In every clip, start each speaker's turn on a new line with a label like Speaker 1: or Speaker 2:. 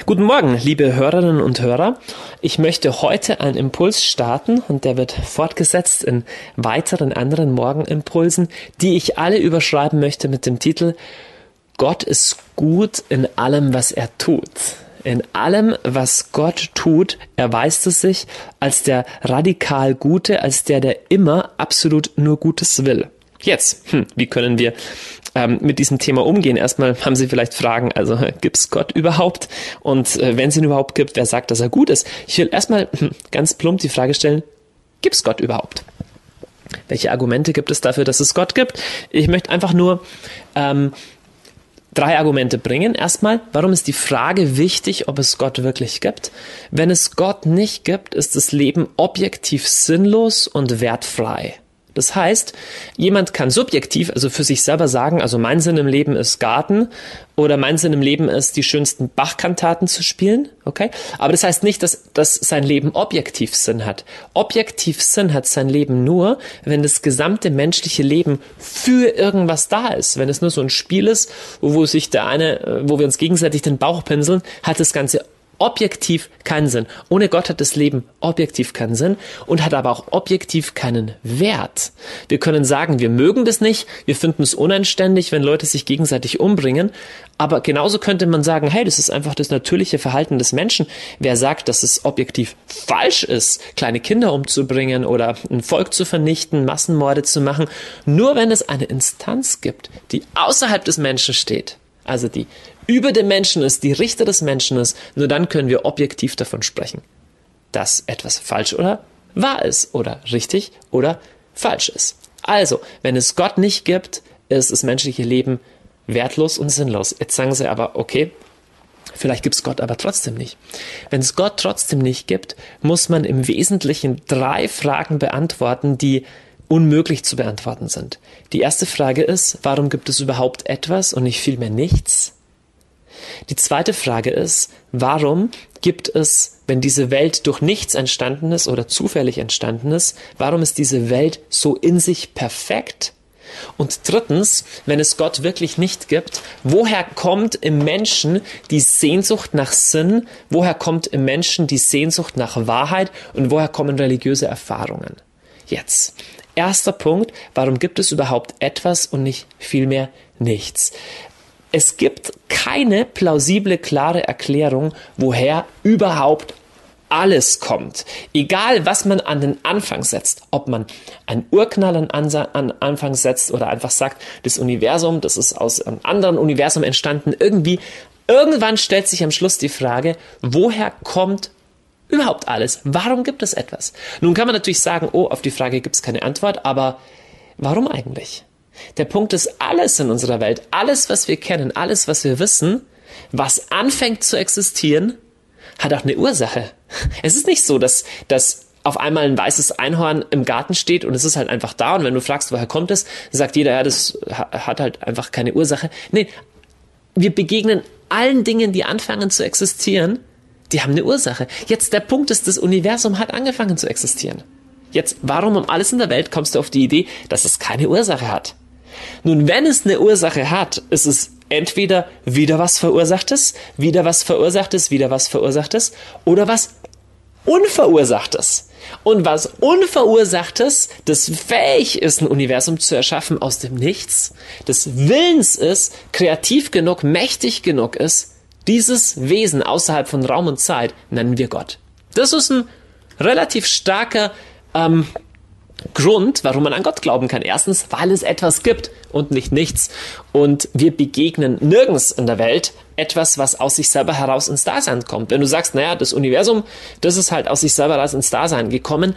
Speaker 1: Guten Morgen, liebe Hörerinnen und Hörer. Ich möchte heute einen Impuls starten und der wird fortgesetzt in weiteren anderen Morgenimpulsen, die ich alle überschreiben möchte mit dem Titel Gott ist gut in allem, was er tut. In allem, was Gott tut, erweist es sich als der radikal Gute, als der immer absolut nur Gutes will. Jetzt, wie können wir mit diesem Thema umgehen? Erstmal haben Sie vielleicht Fragen, also gibt es Gott überhaupt? Und wenn es ihn überhaupt gibt, wer sagt, dass er gut ist? Ich will erstmal ganz plump die Frage stellen, gibt es Gott überhaupt? Welche Argumente gibt es dafür, dass es Gott gibt? Ich möchte einfach nur 3 Argumente bringen. Erstmal, warum ist die Frage wichtig, ob es Gott wirklich gibt? Wenn es Gott nicht gibt, ist das Leben objektiv sinnlos und wertfrei. Das heißt, jemand kann subjektiv, also für sich selber sagen, also mein Sinn im Leben ist Garten oder mein Sinn im Leben ist, die schönsten Bach-Kantaten zu spielen, okay? Aber das heißt nicht, dass sein Leben objektiv Sinn hat. Objektiv Sinn hat sein Leben nur, wenn das gesamte menschliche Leben für irgendwas da ist. Wenn es nur so ein Spiel ist, wo wir uns gegenseitig den Bauch pinseln, hat das Ganze objektiv keinen Sinn. Ohne Gott hat das Leben objektiv keinen Sinn und hat aber auch objektiv keinen Wert. Wir können sagen, wir mögen das nicht, wir finden es unanständig, wenn Leute sich gegenseitig umbringen, aber genauso könnte man sagen, hey, das ist einfach das natürliche Verhalten des Menschen. Wer sagt, dass es objektiv falsch ist, kleine Kinder umzubringen oder ein Volk zu vernichten, Massenmorde zu machen, nur wenn es eine Instanz gibt, die außerhalb des Menschen steht, also die über dem Menschen ist, die Richter des Menschen ist, nur dann können wir objektiv davon sprechen, dass etwas falsch oder wahr ist oder richtig oder falsch ist. Also, wenn es Gott nicht gibt, ist das menschliche Leben wertlos und sinnlos. Jetzt sagen Sie aber, okay, vielleicht gibt es Gott aber trotzdem nicht. Wenn es Gott trotzdem nicht gibt, muss man im Wesentlichen 3 Fragen beantworten, die unmöglich zu beantworten sind. Die erste Frage ist, warum gibt es überhaupt etwas und nicht vielmehr nichts? Die zweite Frage ist, warum gibt es, wenn diese Welt durch nichts entstanden ist oder zufällig entstanden ist, warum ist diese Welt so in sich perfekt? Und drittens, wenn es Gott wirklich nicht gibt, woher kommt im Menschen die Sehnsucht nach Sinn? Woher kommt im Menschen die Sehnsucht nach Wahrheit? Und woher kommen religiöse Erfahrungen? Jetzt, erster Punkt, warum gibt es überhaupt etwas und nicht vielmehr nichts? Es gibt keine plausible, klare Erklärung, woher überhaupt alles kommt. Egal, was man an den Anfang setzt, ob man einen Urknall an Anfang setzt oder einfach sagt, das Universum, das ist aus einem anderen Universum entstanden, irgendwann stellt sich am Schluss die Frage, woher kommt überhaupt alles? Warum gibt es etwas? Nun kann man natürlich sagen, auf die Frage gibt es keine Antwort, aber warum eigentlich? Der Punkt ist, alles in unserer Welt, alles, was wir kennen, alles, was wir wissen, was anfängt zu existieren, hat auch eine Ursache. Es ist nicht so, dass auf einmal ein weißes Einhorn im Garten steht und es ist halt einfach da und wenn du fragst, woher kommt es, sagt jeder, ja, das hat halt einfach keine Ursache. Nee, wir begegnen allen Dingen, die anfangen zu existieren, die haben eine Ursache. Jetzt der Punkt ist, das Universum hat angefangen zu existieren. Jetzt, warum um alles in der Welt kommst du auf die Idee, dass es keine Ursache hat? Nun, wenn es eine Ursache hat, ist es entweder wieder was Verursachtes, wieder was Verursachtes, wieder was Verursachtes oder was Unverursachtes. Und was Unverursachtes, das fähig ist, ein Universum zu erschaffen aus dem Nichts, des Willens ist, kreativ genug, mächtig genug ist, dieses Wesen außerhalb von Raum und Zeit nennen wir Gott. Das ist ein relativ starker Grund, warum man an Gott glauben kann. Erstens, weil es etwas gibt und nicht nichts. Und wir begegnen nirgends in der Welt etwas, was aus sich selber heraus ins Dasein kommt. Wenn du sagst, naja, das Universum, das ist halt aus sich selber heraus ins Dasein gekommen,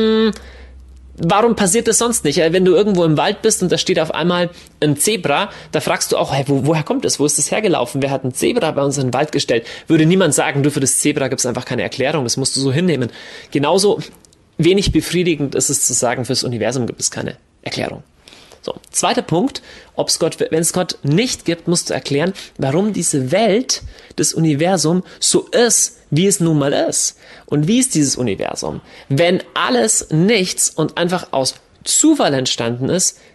Speaker 1: warum passiert das sonst nicht? Wenn du irgendwo im Wald bist und da steht auf einmal ein Zebra, da fragst du auch, hey, woher kommt das? Wo ist das hergelaufen? Wer hat ein Zebra bei uns in den Wald gestellt? Würde niemand sagen, du, für das Zebra gibt es einfach keine Erklärung, das musst du so hinnehmen. Genauso wenig befriedigend ist es zu sagen, fürs Universum gibt es keine Erklärung. So, zweiter Punkt, wenn es Gott nicht gibt, musst du erklären, warum diese Welt, das Universum, so ist, wie es nun mal ist. Und wie ist dieses Universum? Wenn alles nichts und einfach aus Zufall entstanden ist,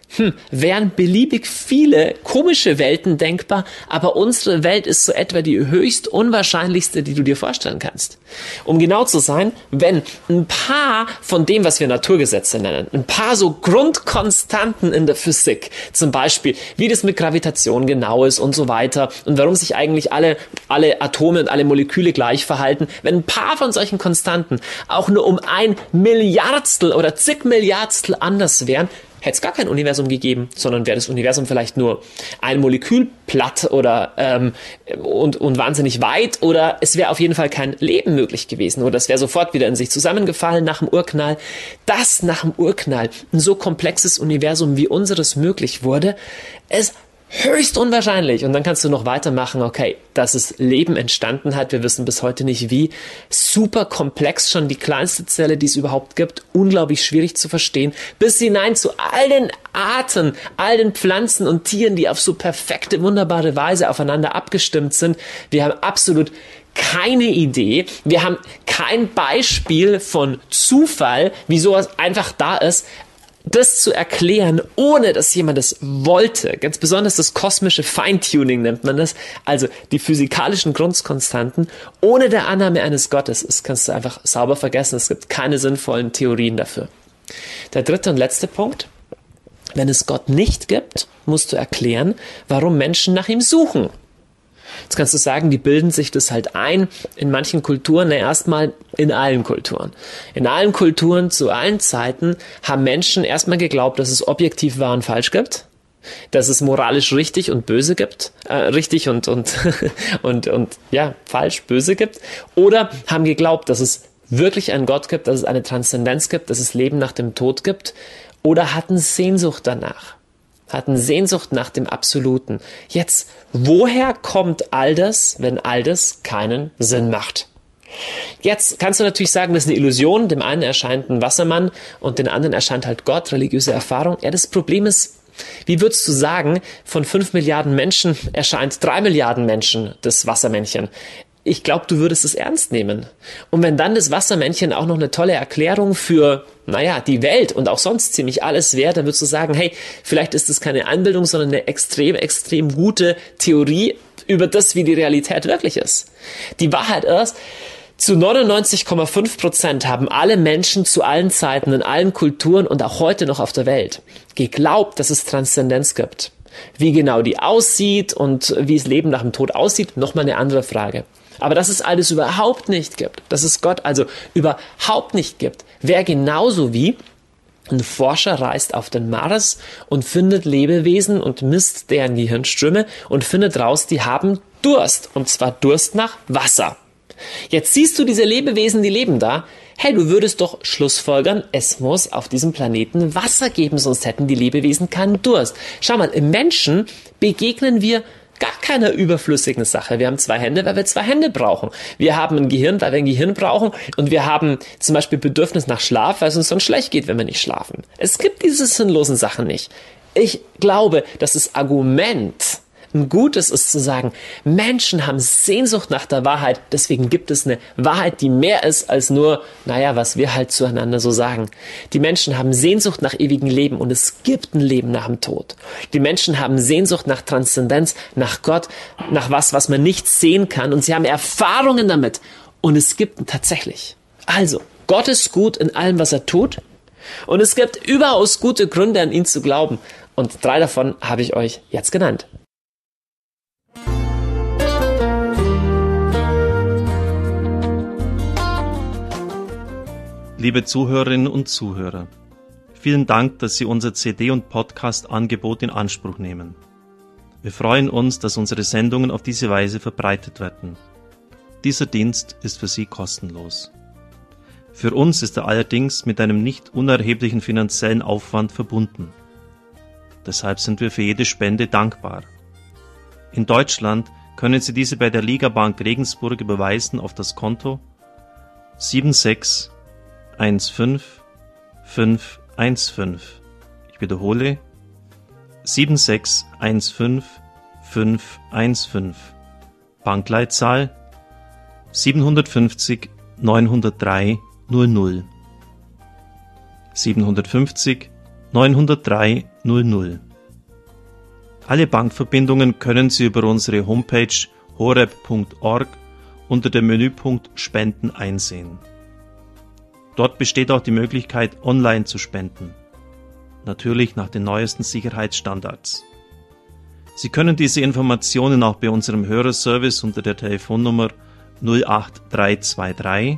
Speaker 1: wären beliebig viele komische Welten denkbar, aber unsere Welt ist so etwa die höchst unwahrscheinlichste, die du dir vorstellen kannst. Um genau zu sein, wenn ein paar von dem, was wir Naturgesetze nennen, ein paar so Grundkonstanten in der Physik, zum Beispiel, wie das mit Gravitation genau ist und so weiter und warum sich eigentlich alle Atome und alle Moleküle gleich verhalten, wenn ein paar von solchen Konstanten auch nur um 1 Milliardstel oder zig Milliardstel anders wären, hätte es gar kein Universum gegeben, sondern wäre das Universum vielleicht nur ein Molekül platt oder und wahnsinnig weit, oder es wäre auf jeden Fall kein Leben möglich gewesen oder es wäre sofort wieder in sich zusammengefallen nach dem Urknall. Dass nach dem Urknall ein so komplexes Universum wie unseres möglich wurde, ist höchst unwahrscheinlich. Und dann kannst du noch weitermachen, okay, dass es Leben entstanden hat, wir wissen bis heute nicht wie, super komplex, schon die kleinste Zelle, die es überhaupt gibt, unglaublich schwierig zu verstehen, bis hinein zu all den Arten, all den Pflanzen und Tieren, die auf so perfekte, wunderbare Weise aufeinander abgestimmt sind. Wir haben absolut keine Idee, wir haben kein Beispiel von Zufall, wie sowas einfach da ist, das zu erklären, ohne dass jemand es wollte. Ganz besonders das kosmische Feintuning nennt man das. Also die physikalischen Grundkonstanten ohne der Annahme eines Gottes. Das kannst du einfach sauber vergessen. Es gibt keine sinnvollen Theorien dafür. Der dritte und letzte Punkt. Wenn es Gott nicht gibt, musst du erklären, warum Menschen nach ihm suchen. Jetzt kannst du sagen, die bilden sich das halt ein in manchen Kulturen, erstmal in allen Kulturen. In allen Kulturen zu allen Zeiten haben Menschen erstmal geglaubt, dass es objektiv wahr und falsch gibt, dass es moralisch richtig und böse gibt, richtig und ja, falsch, böse gibt, oder haben geglaubt, dass es wirklich einen Gott gibt, dass es eine Transzendenz gibt, dass es Leben nach dem Tod gibt, oder hatten Sehnsucht danach. Hatten Sehnsucht nach dem Absoluten. Jetzt, woher kommt all das, wenn all das keinen Sinn macht? Jetzt kannst du natürlich sagen, das ist eine Illusion. Dem einen erscheint ein Wassermann und den anderen erscheint halt Gott, religiöse Erfahrung. Ja, das Problem ist, wie würdest du sagen, von 5 Milliarden Menschen erscheint 3 Milliarden Menschen das Wassermännchen? Ich glaube, du würdest es ernst nehmen. Und wenn dann das Wassermännchen auch noch eine tolle Erklärung für, die Welt und auch sonst ziemlich alles wäre, dann würdest du sagen, hey, vielleicht ist es keine Einbildung, sondern eine extrem, extrem gute Theorie über das, wie die Realität wirklich ist. Die Wahrheit ist, zu 99,5% haben alle Menschen zu allen Zeiten, in allen Kulturen und auch heute noch auf der Welt geglaubt, dass es Transzendenz gibt. Wie genau die aussieht und wie das Leben nach dem Tod aussieht, nochmal eine andere Frage. Aber dass es alles überhaupt nicht gibt, dass es Gott also überhaupt nicht gibt, wäre genauso wie ein Forscher reist auf den Mars und findet Lebewesen und misst deren Gehirnströme und findet raus, die haben Durst, und zwar Durst nach Wasser. Jetzt siehst du diese Lebewesen, die leben da. Hey, du würdest doch schlussfolgern, es muss auf diesem Planeten Wasser geben, sonst hätten die Lebewesen keinen Durst. Schau mal, im Menschen begegnen wir gar keiner überflüssigen Sache. Wir haben 2 Hände, weil wir 2 Hände brauchen. Wir haben ein Gehirn, weil wir ein Gehirn brauchen. Und wir haben zum Beispiel Bedürfnis nach Schlaf, weil es uns dann schlecht geht, wenn wir nicht schlafen. Es gibt diese sinnlosen Sachen nicht. Ich glaube, dass das Argument ein gutes ist zu sagen, Menschen haben Sehnsucht nach der Wahrheit, deswegen gibt es eine Wahrheit, die mehr ist als nur, was wir halt zueinander so sagen. Die Menschen haben Sehnsucht nach ewigem Leben und es gibt ein Leben nach dem Tod. Die Menschen haben Sehnsucht nach Transzendenz, nach Gott, nach was man nicht sehen kann, und sie haben Erfahrungen damit und es gibt ihn tatsächlich. Also, Gott ist gut in allem, was er tut, und es gibt überaus gute Gründe, an ihn zu glauben, und 3 davon habe ich euch jetzt genannt.
Speaker 2: Liebe Zuhörerinnen und Zuhörer, vielen Dank, dass Sie unser CD- und Podcast-Angebot in Anspruch nehmen. Wir freuen uns, dass unsere Sendungen auf diese Weise verbreitet werden. Dieser Dienst ist für Sie kostenlos. Für uns ist er allerdings mit einem nicht unerheblichen finanziellen Aufwand verbunden. Deshalb sind wir für jede Spende dankbar. In Deutschland können Sie diese bei der Ligabank Regensburg überweisen auf das Konto 7615515. Ich wiederhole 7615515. Bankleitzahl 750 903 00. 750 903 Alle Bankverbindungen können Sie über unsere Homepage horeb.org unter dem Menüpunkt Spenden einsehen. Dort besteht auch die Möglichkeit, online zu spenden. Natürlich nach den neuesten Sicherheitsstandards. Sie können diese Informationen auch bei unserem Hörerservice unter der Telefonnummer 08323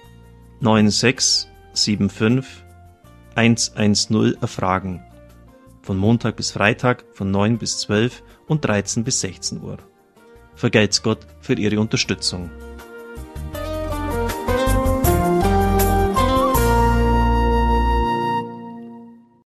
Speaker 2: 9675 110 erfragen. Von Montag bis Freitag von 9 bis 12 und 13 bis 16 Uhr. Vergelt's Gott für Ihre Unterstützung.